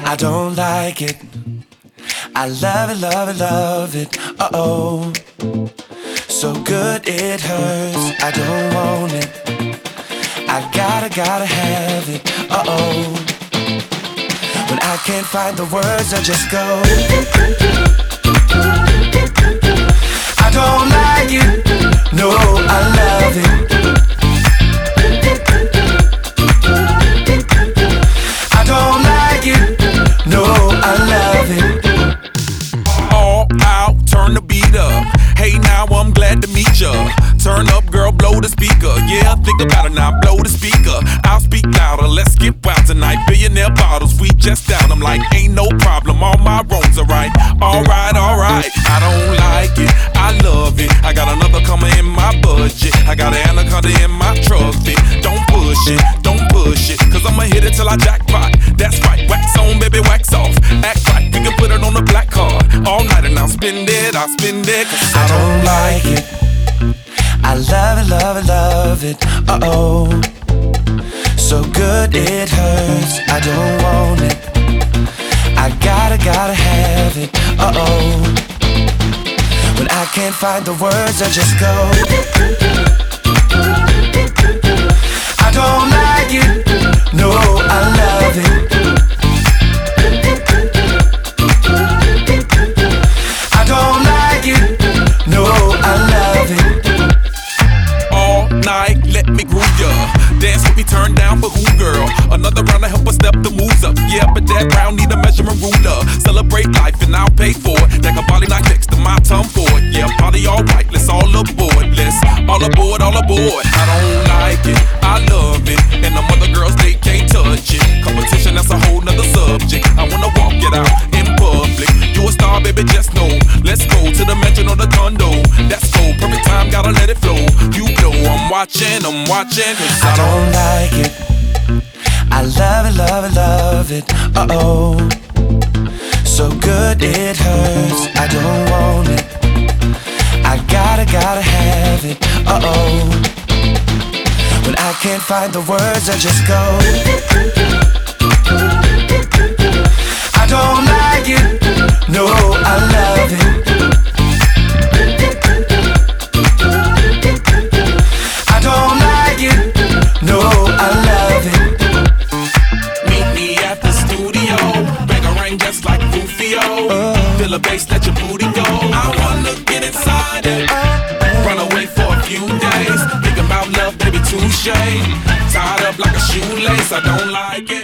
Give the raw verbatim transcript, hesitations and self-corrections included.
I don't like it. I love it, love it, love it. Uh-oh. So good it hurts. I don't want it. I gotta, gotta have it. Uh-oh. When I can't find the words, I just go. I don't like it. No, I love it. I don't like it. No, I love it. All out, turn the beat up. Hey, now I'm glad to meet ya. Turn up, girl, blow the speaker. Yeah, think about it now, blow the speaker. I'll speak louder, let's get wild tonight. Billionaire bottles, we just down. I'm like, ain't no problem, all my wrongs are right. Alright, alright, I don't like it, I love it. I got another coming in my budget. I got an anaconda in my truck fit. Don't push it, don't push it, cause I'ma hit it till I jackpot. That's right, wax on, baby, wax off. Act right, we can put it on the black card. All night and I'll spend it, I'll spend it. Cause I don't like it. I love it, love it, love it. Uh-oh. So good it hurts. I don't want it. I gotta, gotta have it. Uh-oh. When I can't find the words, I just go. I don't like it. No, I love it. I don't like it. No, I love it. Night, let me groove ya. Dance with me, turn down for who, girl? Another round to help us step the moves up. Yeah, but that round need a measurement ruler. Celebrate life and I'll pay for it. That a body night next to my tongue for it. Yeah, party all right, let's all aboard. Let's all aboard, all aboard. I don't like it, I love it. And the other girls, they can't touch it. Competition, that's a whole nother subject. I wanna walk it out in public. You a star, baby, just know. Let's go to the mansion or the condo. That's go, perfect time, gotta let it flow. You know I'm watching, I'm watching. Cause I, I don't like it. I love it, love it, love it. Uh-oh. So good it hurts. I don't want it. I gotta, gotta have it. Uh-oh. When I can't find the words, I just go. I don't like it. No, I love it. I don't like it. No, I love it. Meet me at the studio. Bang a ring just like Rufio. Uh, Feel a bass, let your booty go. I wanna get inside it. Uh, Run away for a few days. Think about love, baby, touche. Tied up like a shoelace, I don't like it.